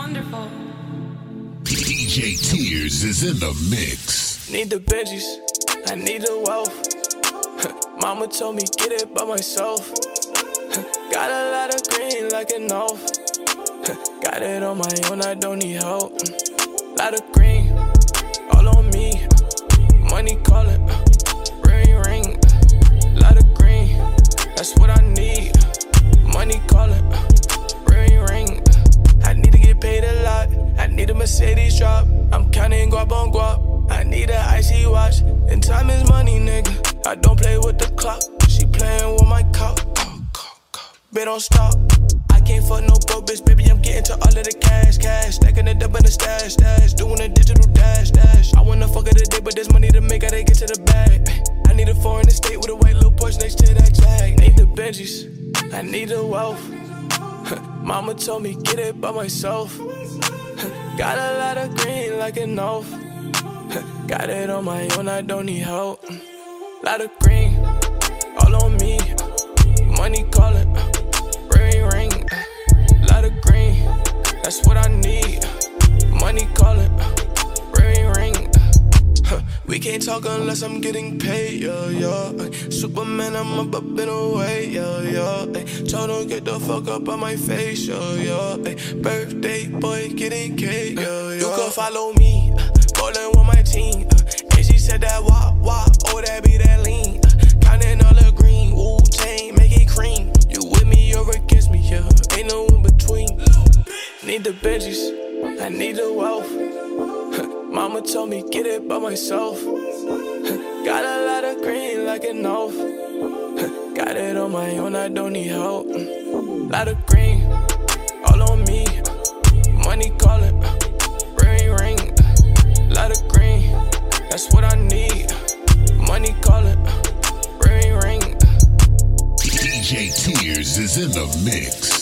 wonderful. DJ Tears is in the mix. Need the Benjis, I need the wealth. Mama told me get it by myself. Got a lot of green like an elf. Got it on my own, I don't need help. Lot of green, all on me. Money calling, ring ring. Lot of green, that's what I need. Money calling, ring ring. I need to get paid a lot. I need a Mercedes drop. I'm counting guap on guap. I need an icy watch. And time is money, nigga. I don't play with the clock. She playing with my cock. Bitch, don't stop. I can't fuck no broke bitch, baby. I'm getting to all of the cash. Stacking it up in the stash. Doing a digital dash. I wanna fuck her today, but there's money to make. Gotta get to the bag. I need a foreign estate with a white little Porsche next to that Jag. Need the Benjis, I need the wealth. Mama told me get it by myself. Got a lot of green like an elf. Got it on my own, I don't need help. Lot of green, all on me. Money calling, ring ring. Lot of green, that's what I need. Money calling, ring ring. We can't talk unless I'm getting paid, yo. Superman, I'm up in a way, yo. Told him get the fuck up on my face, yo. Birthday boy getting cake, yo. You can follow me, ballin' with my team. And she said that wah, oh that be that lean. Counting all the green, Wu chain, make it cream. You with me or against me, yeah. Ain't no in between. Need the Benjis, I need the wealth. Mama told me get it by myself. Got a lot of green like an elf. Got it on my own, I don't need help. Lot of green, all on me. Money calling, ring ring. Lot of green, that's what I need. Money calling, ring ring. DJ Tears is in the mix.